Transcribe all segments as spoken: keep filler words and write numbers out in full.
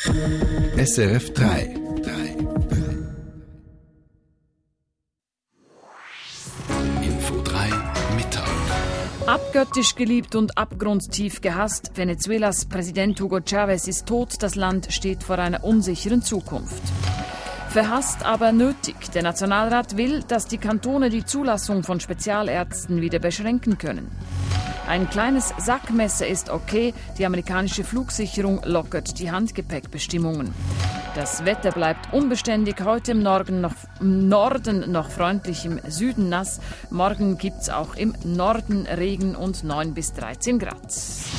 S R F drei. Info drei Mittag. Abgöttisch geliebt und abgrundtief gehasst, Venezuelas Präsident Hugo Chavez ist tot, das Land steht vor einer unsicheren Zukunft. Verhasst, aber nötig. Der Nationalrat will, dass die Kantone die Zulassung von Spezialärzten wieder beschränken können. Ein kleines Sackmesser ist okay, die amerikanische Flugsicherung lockert die Handgepäckbestimmungen. Das Wetter bleibt unbeständig, heute im Norden noch, im Norden noch freundlich, im Süden nass. Morgen gibt's auch im Norden Regen und neun bis dreizehn Grad.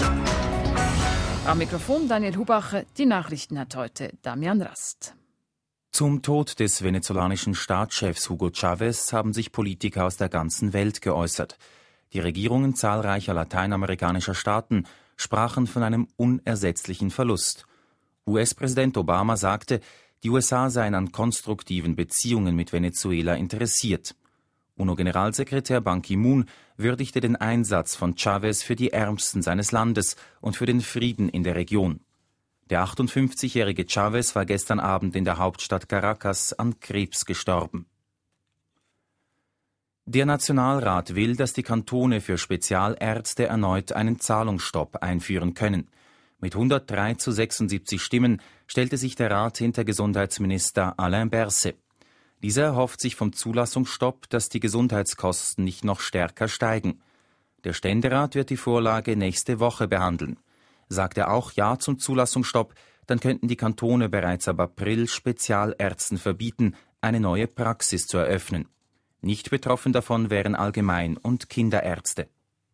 Am Mikrofon Daniel Hubacher, die Nachrichten hat heute Damian Rast. Zum Tod des venezolanischen Staatschefs Hugo Chavez haben sich Politiker aus der ganzen Welt geäußert. Die Regierungen zahlreicher lateinamerikanischer Staaten sprachen von einem unersetzlichen Verlust. U S-Präsident Obama sagte, die U S A seien an konstruktiven Beziehungen mit Venezuela interessiert. UNO-Generalsekretär Ban Ki-moon würdigte den Einsatz von Chavez für die Ärmsten seines Landes und für den Frieden in der Region. Der achtundfünfzigjährige Chavez war gestern Abend in der Hauptstadt Caracas an Krebs gestorben. Der Nationalrat will, dass die Kantone für Spezialärzte erneut einen Zahlungsstopp einführen können. Mit hundertdrei zu sechsundsiebzig Stimmen stellte sich der Rat hinter Gesundheitsminister Alain Berset. Dieser erhofft sich vom Zulassungsstopp, dass die Gesundheitskosten nicht noch stärker steigen. Der Ständerat wird die Vorlage nächste Woche behandeln. Sagt er auch Ja zum Zulassungsstopp, dann könnten die Kantone bereits ab April Spezialärzten verbieten, eine neue Praxis zu eröffnen. Nicht betroffen davon wären Allgemein- und Kinderärzte.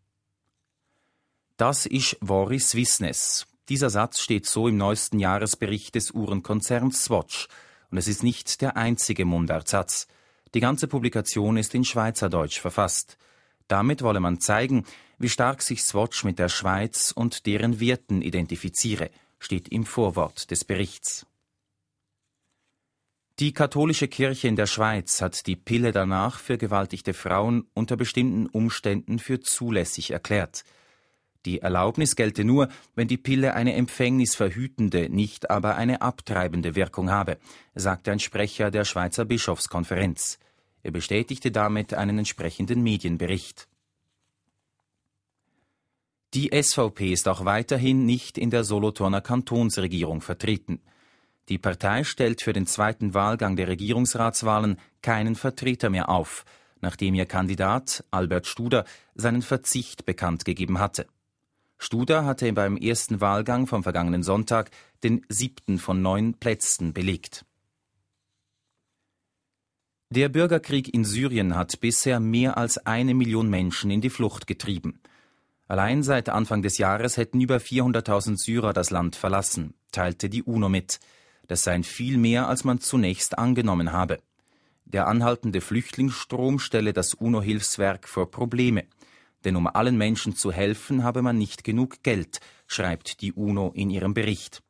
Das ist Voris Wissnes. Dieser Satz steht so im neuesten Jahresbericht des Uhrenkonzerns Swatch. Und es ist nicht der einzige Mundartsatz. Die ganze Publikation ist in Schweizerdeutsch verfasst. Damit wolle man zeigen, wie stark sich Swatch mit der Schweiz und deren Werten identifiziere, steht im Vorwort des Berichts. Die katholische Kirche in der Schweiz hat die Pille danach für vergewaltigte Frauen unter bestimmten Umständen für zulässig erklärt. Die Erlaubnis gelte nur, wenn die Pille eine empfängnisverhütende, nicht aber eine abtreibende Wirkung habe, sagte ein Sprecher der Schweizer Bischofskonferenz. Er bestätigte damit einen entsprechenden Medienbericht. Die S V P ist auch weiterhin nicht in der Solothurner Kantonsregierung vertreten. Die Partei stellt für den zweiten Wahlgang der Regierungsratswahlen keinen Vertreter mehr auf, nachdem ihr Kandidat Albert Studer seinen Verzicht bekannt gegeben hatte. Studer hatte beim ersten Wahlgang vom vergangenen Sonntag den siebten von neun Plätzen belegt. Der Bürgerkrieg in Syrien hat bisher mehr als eine Million Menschen in die Flucht getrieben. Allein seit Anfang des Jahres hätten über vierhunderttausend Syrer das Land verlassen, teilte die UNO mit. Das seien viel mehr, als man zunächst angenommen habe. Der anhaltende Flüchtlingsstrom stelle das UNO-Hilfswerk vor Probleme. Denn um allen Menschen zu helfen, habe man nicht genug Geld, schreibt die UNO in ihrem Bericht.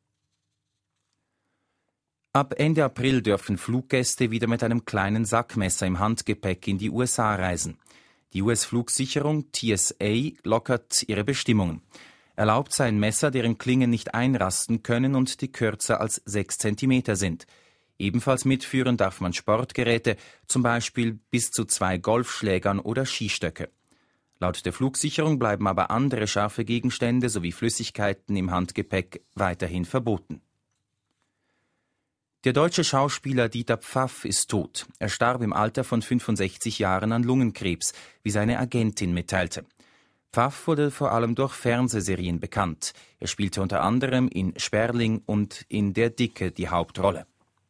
Ab Ende April dürfen Fluggäste wieder mit einem kleinen Sackmesser im Handgepäck in die U S A reisen. Die U S-Flugsicherung T S A lockert ihre Bestimmungen. Erlaubt seien Messer, deren Klingen nicht einrasten können und die kürzer als sechs Zentimeter sind. Ebenfalls mitführen darf man Sportgeräte, zum Beispiel bis zu zwei Golfschlägern oder Skistöcke. Laut der Flugsicherung bleiben aber andere scharfe Gegenstände sowie Flüssigkeiten im Handgepäck weiterhin verboten. Der deutsche Schauspieler Dieter Pfaff ist tot. Er starb im Alter von fünfundsechzig Jahren an Lungenkrebs, wie seine Agentin mitteilte. Pfaff wurde vor allem durch Fernsehserien bekannt. Er spielte unter anderem in Sperling und in Der Dicke die Hauptrolle.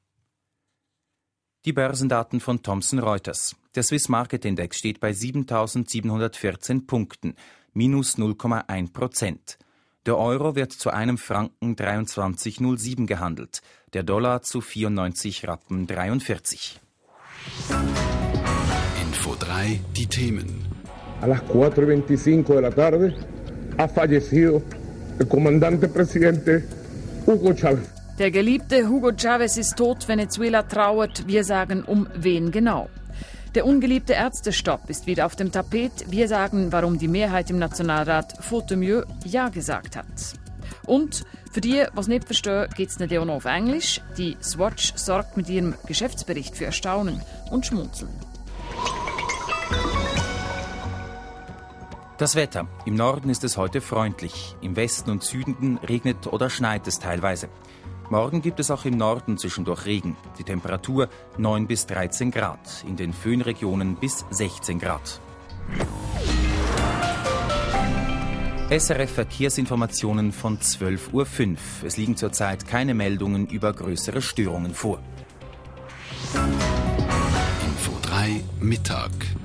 Die Börsendaten von Thomson Reuters. Der Swiss Market Index steht bei siebentausendsiebenhundertvierzehn Punkten, minus null Komma eins Prozent. Der Euro wird zu einem Franken dreiundzwanzig Komma null sieben gehandelt, der Dollar zu vierundneunzig Rappen dreiundvierzig. Info drei, die Themen. A las cuatro y veinticinco de la tarde ha fallecido el comandante presidente Hugo Chávez. Der geliebte Hugo Chavez ist tot, Venezuela trauert, wir sagen um wen genau. Der ungeliebte Ärztestopp ist wieder auf dem Tapet, wir sagen, warum die Mehrheit im Nationalrat faute mieux Ja gesagt hat. Und für die, die es nicht verstehen, gibt es nicht auch noch auf Englisch. Die Swatch sorgt mit ihrem Geschäftsbericht für Erstaunen und Schmunzeln. Das Wetter. Im Norden ist es heute freundlich. Im Westen und Süden regnet oder schneit es teilweise. Morgen gibt es auch im Norden zwischendurch Regen. Die Temperatur neun bis dreizehn Grad. In den Föhnregionen bis sechzehn Grad. S R F Verkehrsinformationen von zwölf Uhr fünf. Es liegen zurzeit keine Meldungen über größere Störungen vor. Info drei Mittag.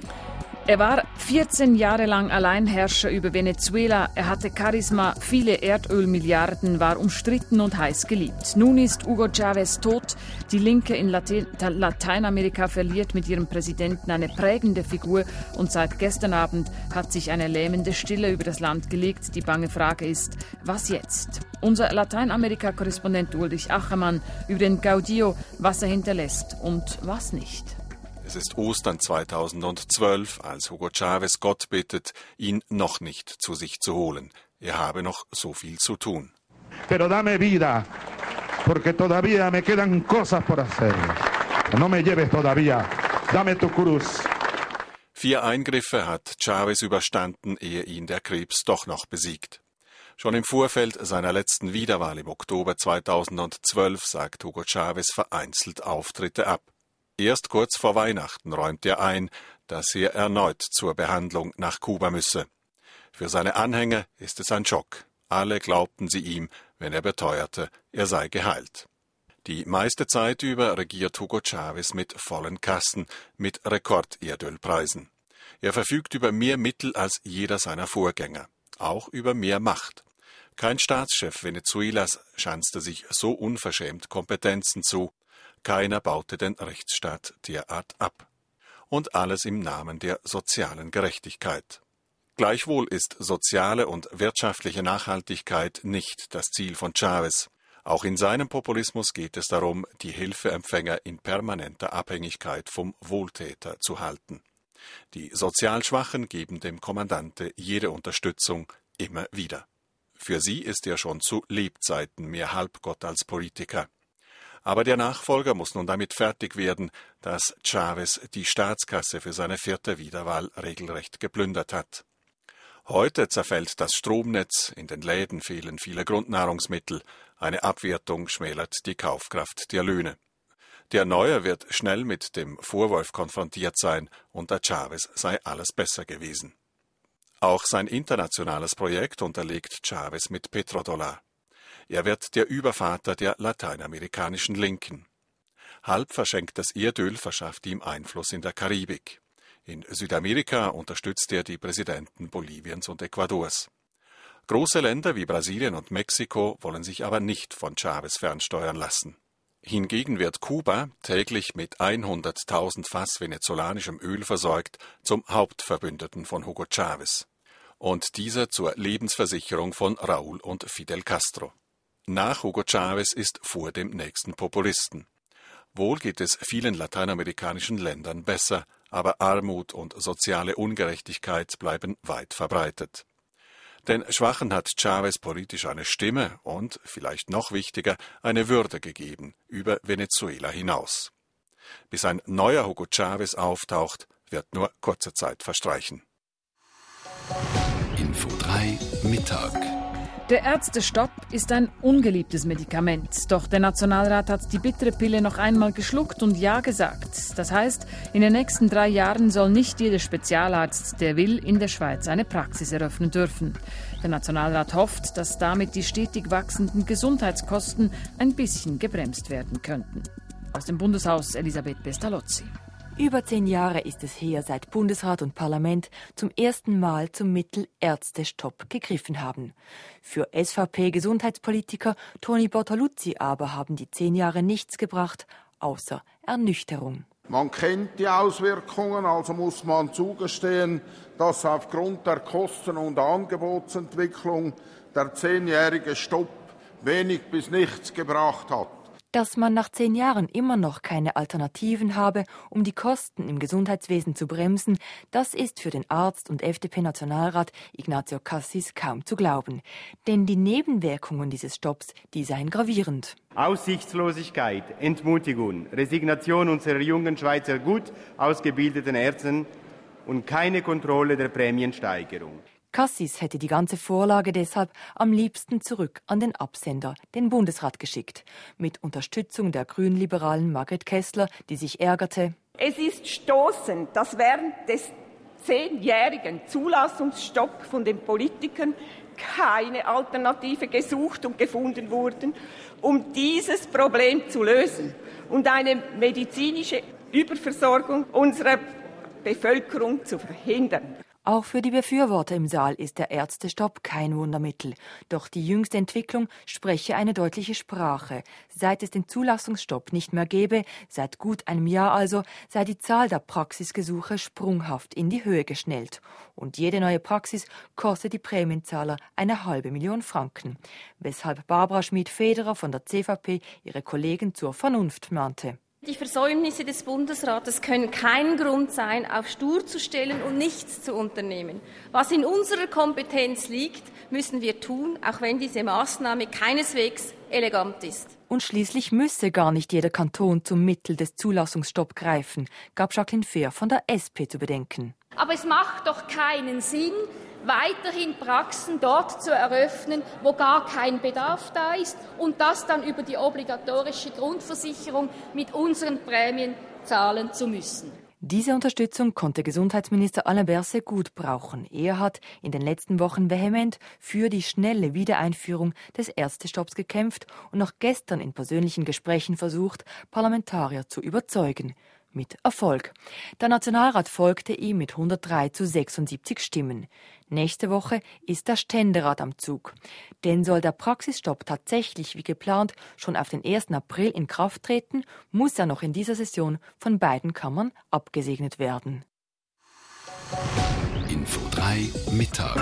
Er war vierzehn Jahre lang Alleinherrscher über Venezuela. Er hatte Charisma, viele Erdölmilliarden, war umstritten und heiß geliebt. Nun ist Hugo Chávez tot. Die Linke in Latein- Lateinamerika verliert mit ihrem Präsidenten eine prägende Figur. Und seit gestern Abend hat sich eine lähmende Stille über das Land gelegt. Die bange Frage ist, was jetzt? Unser Lateinamerika-Korrespondent Ulrich Achermann über den Caudillo, was er hinterlässt und was nicht. Es ist Ostern zweitausendzwölf, als Hugo Chávez Gott bittet, ihn noch nicht zu sich zu holen. Er habe noch so viel zu tun. Pero dame vida, porque todavía me quedan cosas por hacer. No me lleves todavía, dame tu cruz. Vier Eingriffe hat Chávez überstanden, ehe ihn der Krebs doch noch besiegt. Schon im Vorfeld seiner letzten Wiederwahl im Oktober zweitausendzwölf sagt Hugo Chávez vereinzelt Auftritte ab. Erst kurz vor Weihnachten räumt er ein, dass er erneut zur Behandlung nach Kuba müsse. Für seine Anhänger ist es ein Schock. Alle glaubten sie ihm, wenn er beteuerte, er sei geheilt. Die meiste Zeit über regiert Hugo Chávez mit vollen Kassen, mit Rekorderdölpreisen. Er verfügt über mehr Mittel als jeder seiner Vorgänger, auch über mehr Macht. Kein Staatschef Venezuelas schanzte sich so unverschämt Kompetenzen zu. Keiner baute den Rechtsstaat derart ab. Und alles im Namen der sozialen Gerechtigkeit. Gleichwohl ist soziale und wirtschaftliche Nachhaltigkeit nicht das Ziel von Chávez. Auch in seinem Populismus geht es darum, die Hilfeempfänger in permanenter Abhängigkeit vom Wohltäter zu halten. Die sozial Schwachen geben dem Kommandante jede Unterstützung immer wieder. Für sie ist er schon zu Lebzeiten mehr Halbgott als Politiker. Aber der Nachfolger muss nun damit fertig werden, dass Chávez die Staatskasse für seine vierte Wiederwahl regelrecht geplündert hat. Heute zerfällt das Stromnetz, in den Läden fehlen viele Grundnahrungsmittel, eine Abwertung schmälert die Kaufkraft der Löhne. Der Neue wird schnell mit dem Vorwurf konfrontiert sein, unter Chávez sei alles besser gewesen. Auch sein internationales Projekt unterlegt Chávez mit Petrodollar. Er wird der Übervater der lateinamerikanischen Linken. Halb verschenktes Erdöl verschafft ihm Einfluss in der Karibik. In Südamerika unterstützt er die Präsidenten Boliviens und Ecuadors. Große Länder wie Brasilien und Mexiko wollen sich aber nicht von Chávez fernsteuern lassen. Hingegen wird Kuba, täglich mit hunderttausend Fass venezolanischem Öl versorgt, zum Hauptverbündeten von Hugo Chávez. Und dieser zur Lebensversicherung von Raúl und Fidel Castro. Nach Hugo Chávez ist vor dem nächsten Populisten. Wohl geht es vielen lateinamerikanischen Ländern besser, aber Armut und soziale Ungerechtigkeit bleiben weit verbreitet. Den Schwachen hat Chávez politisch eine Stimme und, vielleicht noch wichtiger, eine Würde gegeben, über Venezuela hinaus. Bis ein neuer Hugo Chávez auftaucht, wird nur kurze Zeit verstreichen. Info drei Mittag. Der Ärztestopp ist ein ungeliebtes Medikament. Doch der Nationalrat hat die bittere Pille noch einmal geschluckt und Ja gesagt. Das heißt, in den nächsten drei Jahren soll nicht jeder Spezialarzt, der will, in der Schweiz eine Praxis eröffnen dürfen. Der Nationalrat hofft, dass damit die stetig wachsenden Gesundheitskosten ein bisschen gebremst werden könnten. Aus dem Bundeshaus Elisabeth Pestalozzi. Über zehn Jahre ist es her, seit Bundesrat und Parlament zum ersten Mal zum Mittel Ärztestopp gegriffen haben. Für S V P-Gesundheitspolitiker Toni Bortoluzzi aber haben die zehn Jahre nichts gebracht, außer Ernüchterung. Man kennt die Auswirkungen, also muss man zugestehen, dass aufgrund der Kosten- und Angebotsentwicklung der zehnjährige Stopp wenig bis nichts gebracht hat. Dass man nach zehn Jahren immer noch keine Alternativen habe, um die Kosten im Gesundheitswesen zu bremsen, das ist für den Arzt und F D P-Nationalrat Ignacio Cassis kaum zu glauben. Denn die Nebenwirkungen dieses Stopps, die seien gravierend. Aussichtslosigkeit, Entmutigung, Resignation unserer jungen Schweizer gut ausgebildeten Ärzte und keine Kontrolle der Prämiensteigerung. Cassis hätte die ganze Vorlage deshalb am liebsten zurück an den Absender, den Bundesrat, geschickt. Mit Unterstützung der grünliberalen Margret Kessler, die sich ärgerte. Es ist stoßend, dass während des zehnjährigen Zulassungsstopp von den Politikern keine Alternative gesucht und gefunden wurde, um dieses Problem zu lösen und eine medizinische Überversorgung unserer Bevölkerung zu verhindern. Auch für die Befürworter im Saal ist der Ärztestopp kein Wundermittel. Doch die jüngste Entwicklung spreche eine deutliche Sprache. Seit es den Zulassungsstopp nicht mehr gäbe, seit gut einem Jahr also, sei die Zahl der Praxisgesuche sprunghaft in die Höhe geschnellt. Und jede neue Praxis kostet die Prämienzahler eine halbe Million Franken. Weshalb Barbara Schmid-Federer von der C V P ihre Kollegen zur Vernunft mahnte. Die Versäumnisse des Bundesrates können kein Grund sein, auf stur zu stellen und nichts zu unternehmen. Was in unserer Kompetenz liegt, müssen wir tun, auch wenn diese Maßnahme keineswegs elegant ist. Und schließlich müsse gar nicht jeder Kanton zum Mittel des Zulassungsstopps greifen, gab Jacqueline Fehr von der S P zu bedenken. Aber es macht doch keinen Sinn, weiterhin Praxen dort zu eröffnen, wo gar kein Bedarf da ist und das dann über die obligatorische Grundversicherung mit unseren Prämien zahlen zu müssen. Diese Unterstützung konnte Gesundheitsminister Alain Berset gut brauchen. Er hat in den letzten Wochen vehement für die schnelle Wiedereinführung des Ärztestopps gekämpft und noch gestern in persönlichen Gesprächen versucht, Parlamentarier zu überzeugen. Mit Erfolg. Der Nationalrat folgte ihm mit hundertdrei zu sechsundsiebzig Stimmen. Nächste Woche ist der Ständerat am Zug. Denn soll der Praxisstopp tatsächlich wie geplant schon auf den ersten April in Kraft treten, muss er noch in dieser Session von beiden Kammern abgesegnet werden. Info drei Mittag.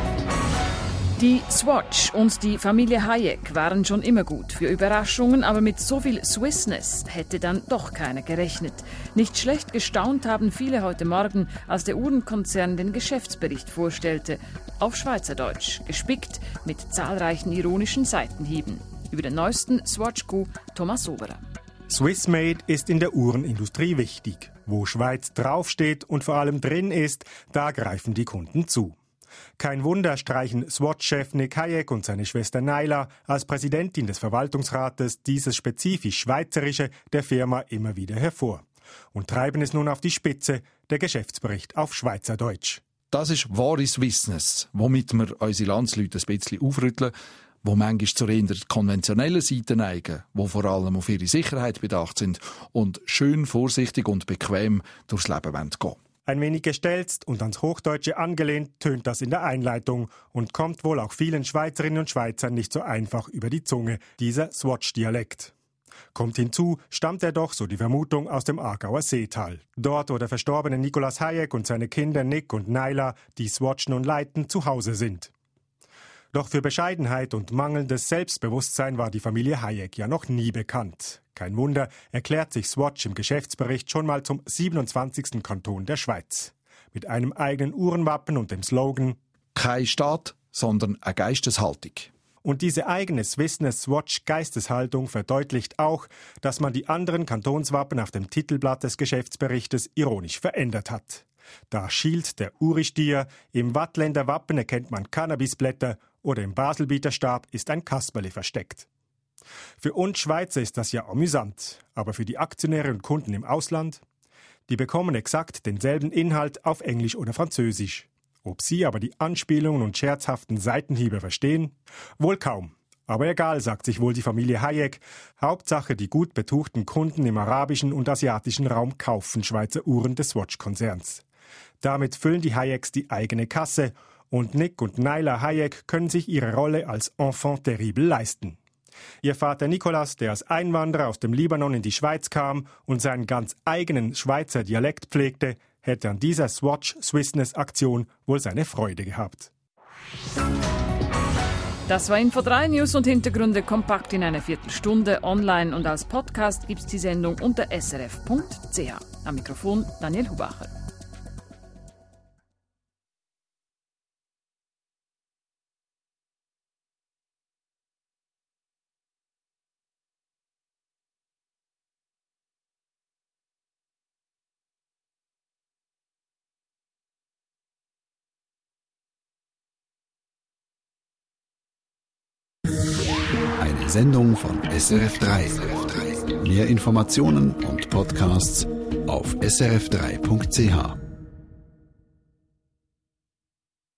Die Swatch und die Familie Hayek waren schon immer gut für Überraschungen, aber mit so viel Swissness hätte dann doch keiner gerechnet. Nicht schlecht gestaunt haben viele heute Morgen, als der Uhrenkonzern den Geschäftsbericht vorstellte. Auf Schweizerdeutsch, gespickt mit zahlreichen ironischen Seitenhieben. Über den neuesten Swatch-Coup Thomas Oberer. Swissmade ist in der Uhrenindustrie wichtig. Wo Schweiz draufsteht und vor allem drin ist, da greifen die Kunden zu. Kein Wunder streichen Swatch-Chef Nick Hayek und seine Schwester Naila als Präsidentin des Verwaltungsrates dieses spezifisch Schweizerische der Firma immer wieder hervor und treiben es nun auf die Spitze, der Geschäftsbericht auf Schweizerdeutsch. Das ist wahre Swissness, womit wir unsere Landsleute ein bisschen aufrütteln, wo manchmal zur eher konventionellen Seite neigen, wo vor allem auf ihre Sicherheit bedacht sind und schön vorsichtig und bequem durchs Leben gehen wollen. Ein wenig gestelzt und ans Hochdeutsche angelehnt tönt das in der Einleitung und kommt wohl auch vielen Schweizerinnen und Schweizern nicht so einfach über die Zunge, dieser Swatch-Dialekt. Kommt hinzu, stammt er doch, so die Vermutung, aus dem Aargauer Seetal. Dort, wo der verstorbene Nicolas Hayek und seine Kinder Nick und Naila, die Swatch nun leiten, zu Hause sind. Doch für Bescheidenheit und mangelndes Selbstbewusstsein war die Familie Hayek ja noch nie bekannt. Kein Wunder, erklärt sich Swatch im Geschäftsbericht schon mal zum siebenundzwanzigsten Kanton der Schweiz. Mit einem eigenen Uhrenwappen und dem Slogan «Kein Staat, sondern eine Geisteshaltung». Und diese eigene Swissness-Swatch-Geisteshaltung verdeutlicht auch, dass man die anderen Kantonswappen auf dem Titelblatt des Geschäftsberichtes ironisch verändert hat. Da schielt der Uri-Stier, im Wattländer Wappen erkennt man Cannabisblätter oder im Baselbieter Stab ist ein Kasperle versteckt. Für uns Schweizer ist das ja amüsant, aber für die Aktionäre und Kunden im Ausland? Die bekommen exakt denselben Inhalt auf Englisch oder Französisch. Ob sie aber die Anspielungen und scherzhaften Seitenhiebe verstehen? Wohl kaum. Aber egal, sagt sich wohl die Familie Hayek. Hauptsache, die gut betuchten Kunden im arabischen und asiatischen Raum kaufen Schweizer Uhren des Swatch-Konzerns. Damit füllen die Hayeks die eigene Kasse und Nick und Naila Hayek können sich ihre Rolle als Enfant terrible leisten. Ihr Vater Nicolas, der als Einwanderer aus dem Libanon in die Schweiz kam und seinen ganz eigenen Schweizer Dialekt pflegte, hätte an dieser Swatch-Swissness-Aktion wohl seine Freude gehabt. Das war Info drei, News und Hintergründe kompakt in einer Viertelstunde. Online und als Podcast gibt es die Sendung unter s r f punkt c h. Am Mikrofon Daniel Hubacher. Eine Sendung von S R F drei. Mehr Informationen und Podcasts auf s r f drei punkt c h.